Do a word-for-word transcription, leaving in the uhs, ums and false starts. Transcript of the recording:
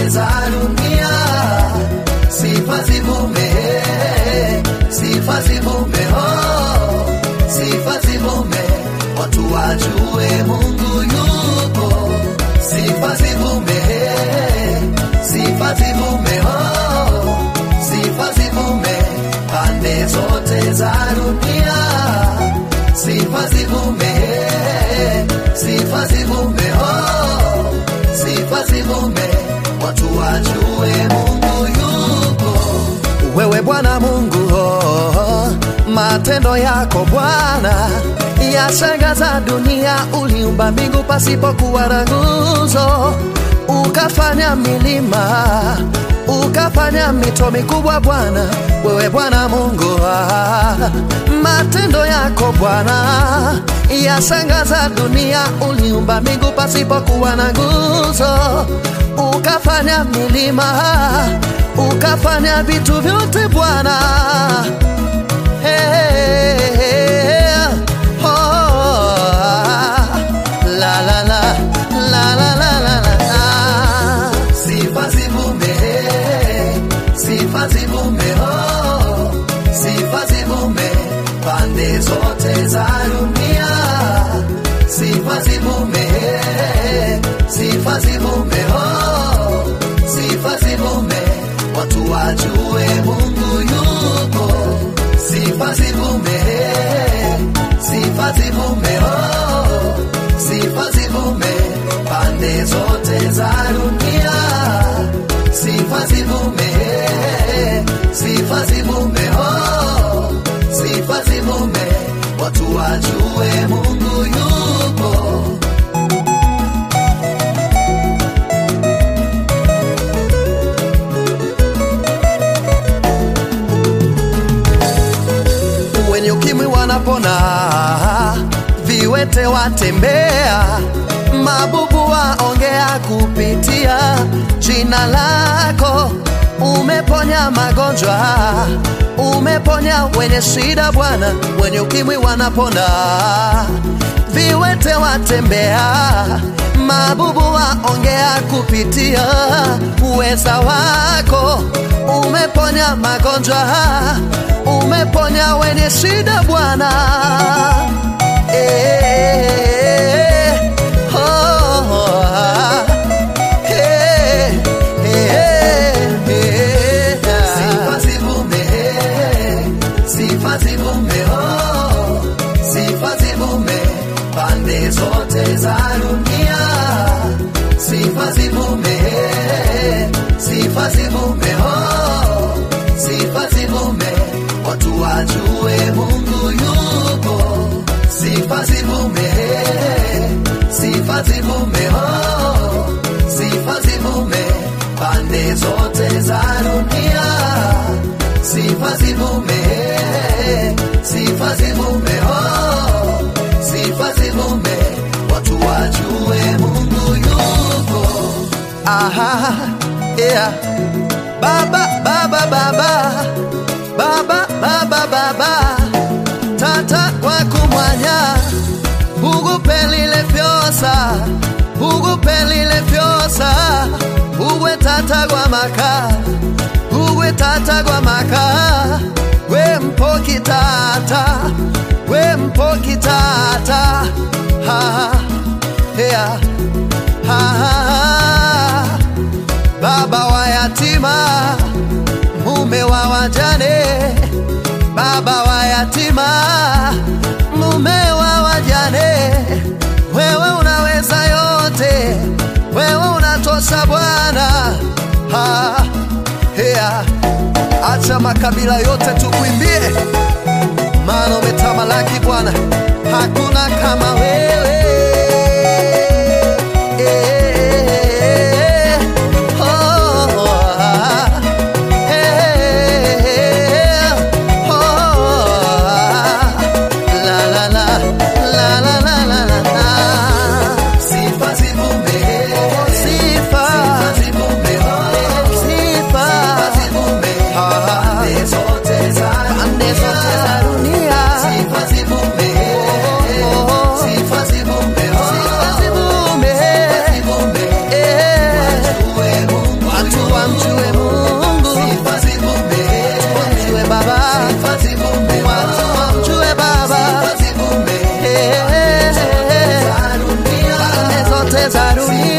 zote za dunia. Sifa zivume, sifa zivume, oh, sifa zivume, watu wajue Mungu yupo. Sifa zivume, sifa zivume, oh, sifa zivume, pande zote za dunia. Sifa zivume, sifa zivume, oh, sifa zivume, watu wajue Mungu yupo. Wewe Bwana Mungu, oh, matendo yako Bwana yashangaza dunia. Uliumba mbingu pasipokuwa na nguzo, ukafanya milima, ukafanya mito mikubwa Bwana. Wewe Bwana Mungu, ah, matendo yako Bwana yashangaza dunia. Uliumba mbingu pasipokuwa na nguzo, ukafanya milima, ukafanya vitu vyote Bwana. Hey, hey, hey, oh, la la la la la la la la. Sifa zivume, sifa zivume, oh, sifa zivume, pande zote za dunia. Sifa zivume, sifa zivume, oh, sifa zivume, watu wajue Mungu yupo. Sifa zivume, sifa zivume, oh, sifa zivume, pande zote za dunia. Sifa zivume, sifa zivume, oh, sifa zivume, watu wajue Mungu yupo. Wenye ukimwi wanapona, viwete watembea, mabubu waongea kupitia jina lako. Umeponya magonjwa, umeponya wenye shida Bwana. Wenye ukimwi wanapona, viwete watembea, mabubu waongea kupitia uweza wako. Umeponya magonjwa, umeponya wenye shida Bwana. Eh, oh, oh, eh, eh, eh. Sifa zivume, sifa zivume, oh, sifa zivume, pande zote za dunia. Sifa zivume, sifa zivume, oh, sifa zivume, watu wajue Mungu yupo. Sifa zivume, sifa zivume, oh, sifa zivume, pande zote za dunia. Sifa zivume, sifa zivume, oh, sifa zivume, watu wajue Mungu yupo. Aha, yeah. Baba, baba, baba, baba, baba, baba, tata kwa kumwanya, bugu pelile fyosa, bugu pelile fyosa, uwe tata kwa maka, uwe tata kwa maka, we mpoki tata, we mpoki tata, ha, yeah, ha, ha, baba wa yatima, mume wa wajane, baba wa yatima, mume wa wajane. Wewe unaweza yote, wewe unatosha Bwana. Ha, yeah. Acha makabila yote tukuimbie, maana umetamalaki Bwana, hakuna kama wewe. Sifa zivume, sifa zivume, zote za dunia.